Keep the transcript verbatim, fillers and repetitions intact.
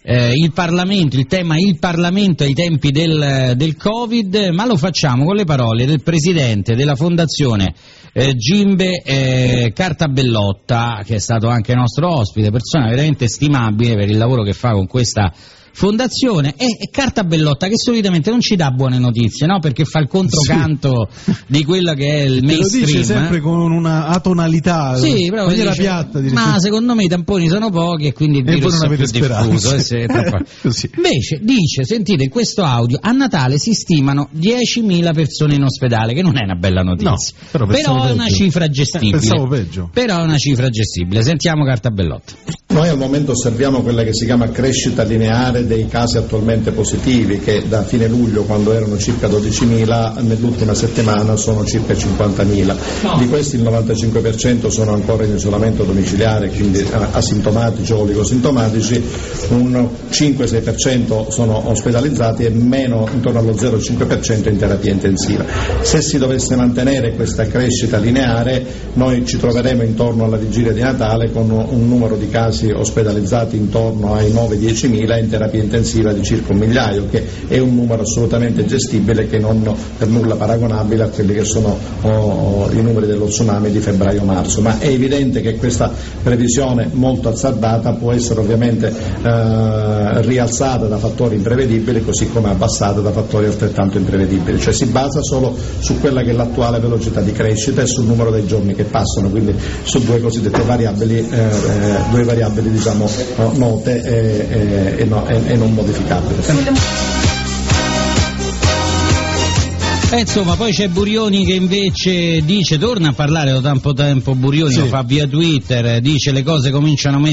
eh, il Parlamento, il tema il Parlamento ai tempi del, del Covid, ma lo facciamo con le parole del presidente della Fondazione eh, Gimbe eh, Cartabellotta, che è stato anche nostro ospite, persona veramente stimabile per il lavoro che fa con questa fondazione, e, e Cartabellotta che solitamente non ci dà buone notizie, no? Perché fa il controcanto sì. di quello che è il mainstream. Lo dice sempre eh? con una atonalità, sì, però maniera dice, piatta. Dice, ma secondo me i tamponi sono pochi e quindi il e virus non è più speranza. diffuso. Eh, se è troppo... Invece dice, sentite in questo audio, a Natale si stimano diecimila persone in ospedale, che non è una bella notizia, no, però, però è una cifra gestibile. Pensavo peggio. Però è una cifra gestibile. Sentiamo Cartabellotta. Noi al momento osserviamo quella che si chiama crescita lineare dei casi attualmente positivi, che da fine luglio, quando erano circa dodicimila, nell'ultima settimana sono circa cinquantamila. Di questi il novantacinque per cento sono ancora in isolamento domiciliare, quindi asintomatici o oligosintomatici, un cinque sei per cento sono ospedalizzati e meno, intorno allo zero virgola cinque per cento in terapia intensiva. Se si dovesse mantenere questa crescita lineare, noi ci troveremo intorno alla vigilia di Natale con un numero di casi ospedalizzati intorno ai nove diecimila, in terapia intensiva di circa un migliaio, che è un numero assolutamente gestibile, che non per nulla paragonabile a quelli che sono oh, i numeri dello tsunami di febbraio-marzo, ma è evidente che questa previsione molto azzardata può essere ovviamente eh, rialzata da fattori imprevedibili, così come abbassata da fattori altrettanto imprevedibili, cioè si basa solo su quella che è l'attuale velocità di crescita e sul numero dei giorni che passano, quindi su due cosiddette variabili, eh, due variabili diciamo note e, e, e, no, e, e non modificabili. Eh, insomma, poi c'è Burioni che invece dice, torna a parlare da tanto tempo Burioni, sì. Lo fa via Twitter, dice le cose cominciano a